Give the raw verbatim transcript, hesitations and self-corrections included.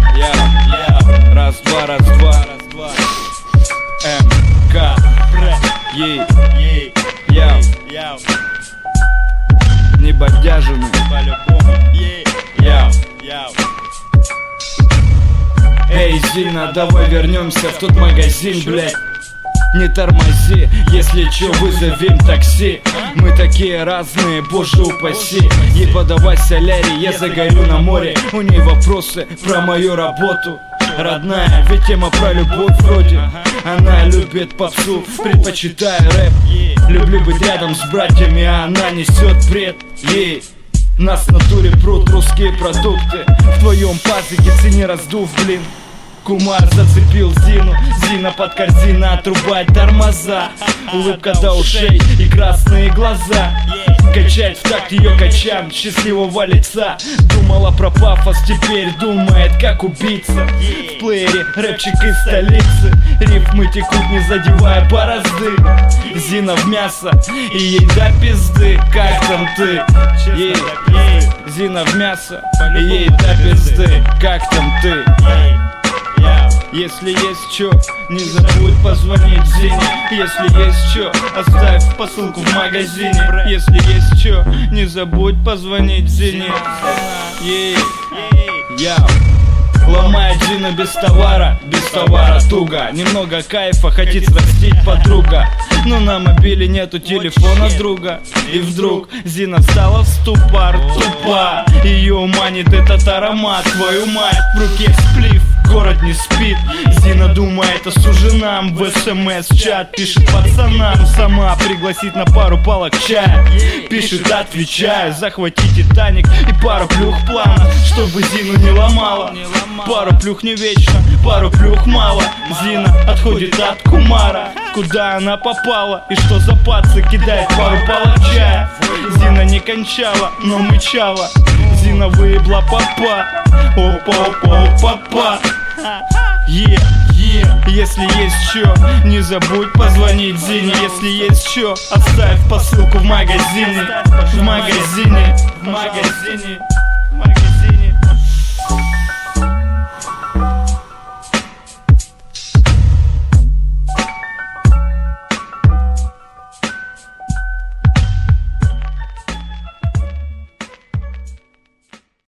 я, я, раз, два, раз, два, раз, два. М, К, Е, Е, я, я. Не бодяжины, по-любому. Я, я. Эй, Зина, давай вернемся в тот магазин, блядь. Не тормози, если чё, вызовем такси. Мы такие разные, боже упаси. Ей подавай солярий, я загорю на море. У ней вопросы про мою работу. Родная, ведь тема про любовь вроде. Она любит попсу, предпочитаю рэп. Люблю быть рядом с братьями, а она несет бред. Ей нас в натуре прут русские продукты. В твоем пазике цени раздув, блин. Кумар зацепил Зину, Зина под корзина, отрубать тормоза. Улыбка до ушей и красные глаза. Качает в такт ее качам счастливого лица. Думала про пафос, теперь думает как убийца. В плеере рэпчик из столицы. Рифмы текут, не задевая борозды. Зина в мясо и ей до пизды. Как там ты? Ей, Зина в мясо и ей до пизды. Как там ты? Если есть чё, не забудь позвонить Зине. Если есть чё, оставь посылку в магазине. Если есть чё, не забудь позвонить Зине. Ей, я. Ломает Зина без товара, без товара туго. Немного кайфа, хотит срастить подруга. Но на мобиле нету телефона друга. И вдруг Зина встала в ступор, тупа. Ее манит этот аромат, твою мать. В руке сплив, город не спит. Зина думает о суженам. В смс-чат пишет пацанам. Сама пригласит на пару палок чая. Пишет, отвечаю, захвати Титаник и пару плюх плана, чтобы Зину не ломала. Пару плюх не вечно, пару плюх мало. Зина отходит от кумара. Куда она попала и что за пацы кидает пару палок чая. Зина не кончала, но мычала. Зина выебла папа. Опа-опа-опа-па. Е, е, если есть чё, не забудь позвонить Зине. Если есть чё, оставь посылку в магазине. В магазине, в магазине.